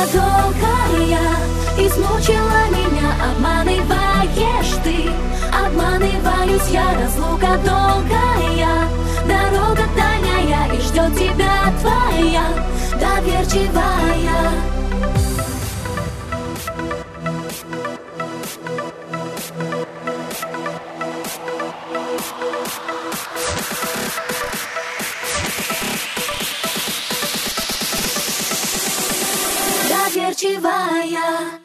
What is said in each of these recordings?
долгая измучила меня, обманываешь ты, обманываюсь я. Разлука долгая, дорога дальняя, и ждет тебя твоя доверчивая. Доверчивая.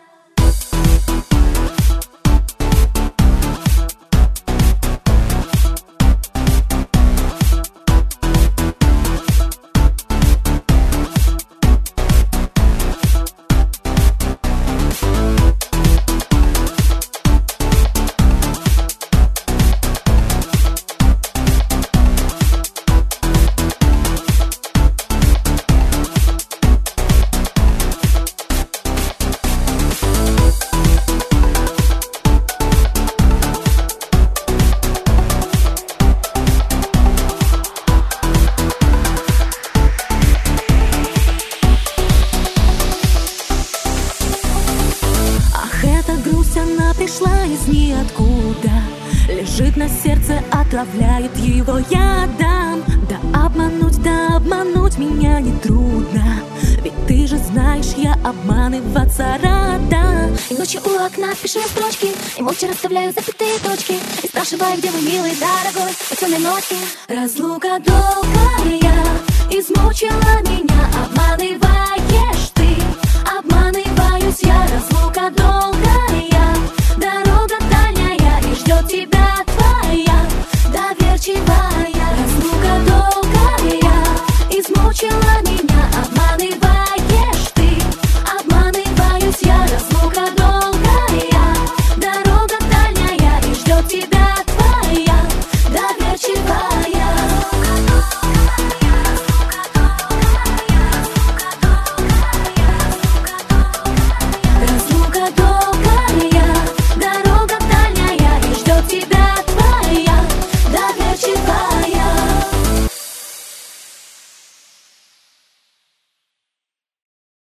Она пришла из ниоткуда, лежит на сердце, отравляет его ядом. Да обмануть меня нетрудно, ведь ты же знаешь, я обманываться рада. И ночью у окна пишу строчки, и молча расставляю запятые точки, и спрашиваю, где мой милый, дорогой, по ночи. Разлука долгая измучила меня, обманываешь ты, обманываюсь я. Разлука долгая.